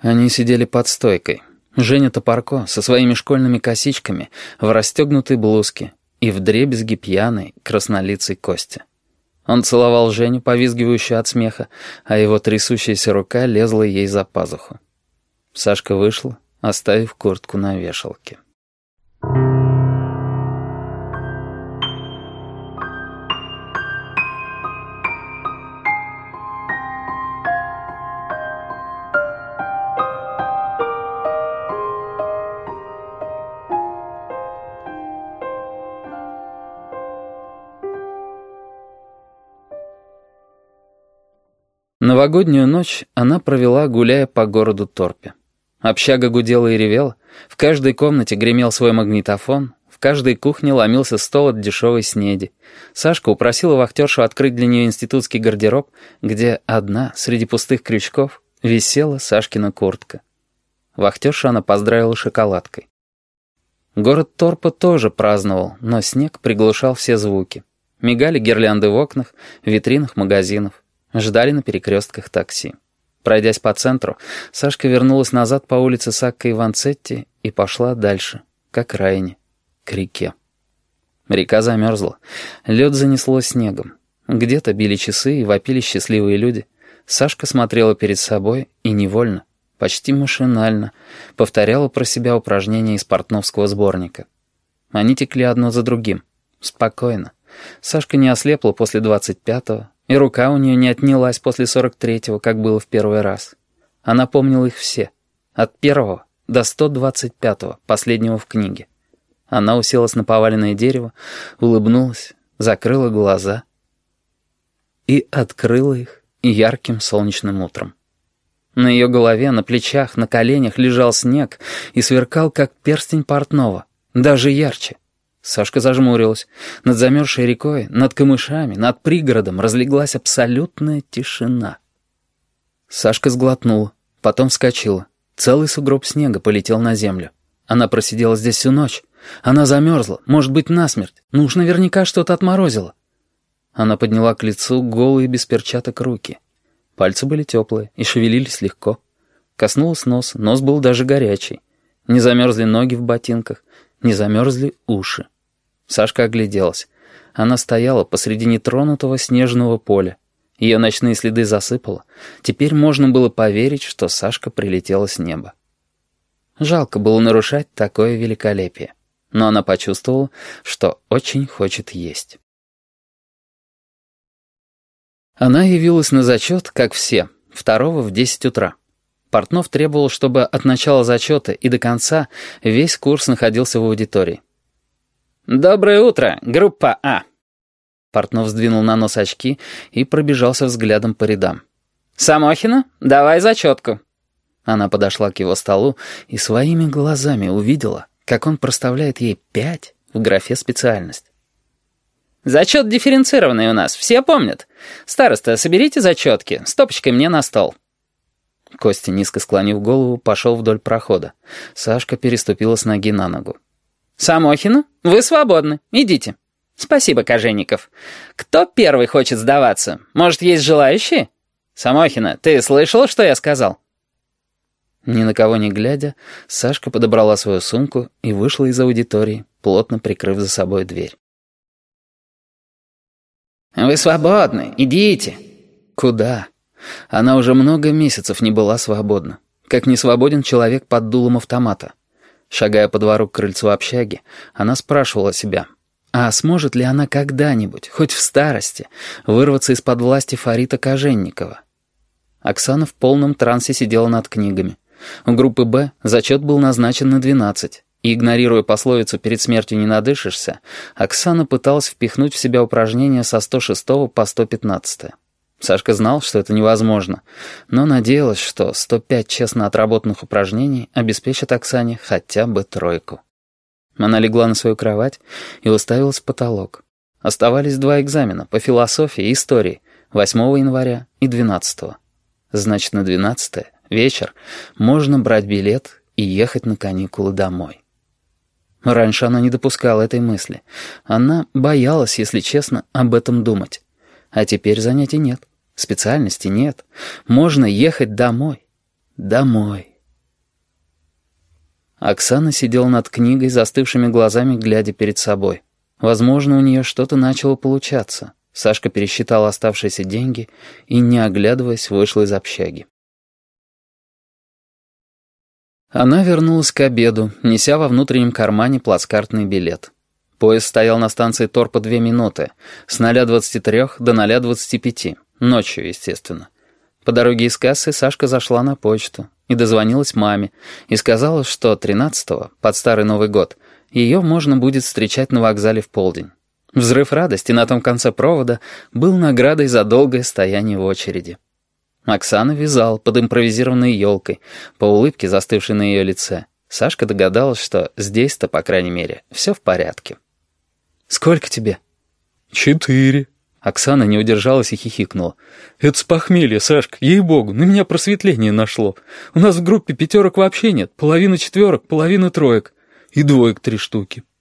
Они сидели под стойкой. Женя Топорко со своими школьными косичками в расстегнутой блузке и вдребезги пьяной краснолицей Костя. Он целовал Женю, повизгивающую от смеха, а его трясущаяся рука лезла ей за пазуху. Сашка вышла, оставив куртку на вешалке. Новогоднюю ночь она провела, гуляя по городу Торпе. Общага гудела и ревела, в каждой комнате гремел свой магнитофон, в каждой кухне ломился стол от дешевой снеди. Сашка упросила вахтершу открыть для нее институтский гардероб, где одна, среди пустых крючков, висела Сашкина куртка. Вахтершу она поздравила шоколадкой. Город Торпа тоже праздновал, но снег приглушал все звуки. Мигали гирлянды в окнах, в витринах магазинов. Ждали на перекрестках такси. Пройдясь по центру, Сашка вернулась назад по улице Сакко и Ванцетти и пошла дальше, к окраине, к реке. Река замерзла. Лед занесло снегом. Где-то били часы и вопили счастливые люди. Сашка смотрела перед собой и невольно, почти машинально, повторяла про себя упражнения из портновского сборника. Они текли одно за другим. Спокойно. Сашка не ослепла после 25-го, и рука у нее не отнялась после 43-го, как было в первый раз. Она помнила их все, от 1-го до 125-го, последнего в книге. Она уселась на поваленное дерево, улыбнулась, закрыла глаза и открыла их ярким солнечным утром. На ее голове, на плечах, на коленях лежал снег и сверкал, как перстень портного, даже ярче. Сашка зажмурилась. Над замерзшей рекой, над камышами, над пригородом разлеглась абсолютная тишина. Сашка сглотнула, потом вскочила. Целый сугроб снега полетел на землю. Она просидела здесь всю ночь. Она замерзла, может быть, насмерть. Ну уж наверняка что-то отморозило. Она подняла к лицу голые без перчаток руки. Пальцы были теплые и шевелились легко. Коснулась нос, нос был даже горячий. Не замерзли ноги в ботинках, не замерзли уши. Сашка огляделась. Она стояла посреди нетронутого снежного поля. Ее ночные следы засыпало. Теперь можно было поверить, что Сашка прилетела с неба. Жалко было нарушать такое великолепие. Но она почувствовала, что очень хочет есть. Она явилась на зачет, как все, 2-го в 10 утра. Портнов требовал, чтобы от начала зачета и до конца весь курс находился в аудитории. «Доброе утро, группа А!» Портнов сдвинул на нос очки и пробежался взглядом по рядам. «Самохина, давай зачетку!» Она подошла к его столу и своими глазами увидела, как он проставляет ей 5 в графе «Специальность». «Зачет дифференцированный у нас, все помнят. Староста, соберите зачетки, стопочкой мне на стол». Костя, низко склонив голову, пошел вдоль прохода. Сашка переступила с ноги на ногу. «Самохина, вы свободны, идите». «Спасибо, Кожевников. Кто первый хочет сдаваться? Может, есть желающие? Самохина, ты слышала, что я сказал?» Ни на кого не глядя, Сашка подобрала свою сумку и вышла из аудитории, плотно прикрыв за собой дверь. «Вы свободны, идите». «Куда?» Она уже много месяцев не была свободна. Как не свободен человек под дулом автомата. Шагая по двору к крыльцу общаги, она спрашивала себя, а сможет ли она когда-нибудь, хоть в старости, вырваться из-под власти Фарита Кожевникова? Оксана в полном трансе сидела над книгами. У группы «Б» зачет был назначен на 12, и, игнорируя пословицу «перед смертью не надышишься», Оксана пыталась впихнуть в себя упражнения со 106 по 115. Сашка знал, что это невозможно, но надеялась, что 105 честно отработанных упражнений обеспечат Оксане хотя бы 3. Она легла на свою кровать и уставилась в потолок. Оставались 2 экзамена по философии и истории 8 января и 12. Значит, на 12 вечер можно брать билет и ехать на каникулы домой. Раньше она не допускала этой мысли. Она боялась, если честно, об этом думать. А теперь занятий нет, специальности нет. Можно ехать домой. Домой. Оксана сидела над книгой, застывшими глазами, глядя перед собой. Возможно, у нее что-то начало получаться. Сашка пересчитал оставшиеся деньги и, не оглядываясь, вышла из общаги. Она вернулась к обеду, неся во внутреннем кармане плацкартный билет. Поезд стоял на станции Торпа 2 минуты, с 0:23 до 0:25, ночью, естественно. По дороге из кассы Сашка зашла на почту и дозвонилась маме, и сказала, что 13-го, под Старый Новый год, ее можно будет встречать на вокзале в полдень. Взрыв радости на том конце провода был наградой за долгое стояние в очереди. Оксана вязала под импровизированной елкой, по улыбке, застывшей на ее лице. Сашка догадалась, что здесь-то, по крайней мере, все в порядке. «Сколько тебе?» 4. Оксана не удержалась и хихикнула. «Это с похмелья, Сашка, ей-богу, на меня просветление нашло. У нас в группе 5 вообще нет, половина 4, половина 3. И 2 3 штуки».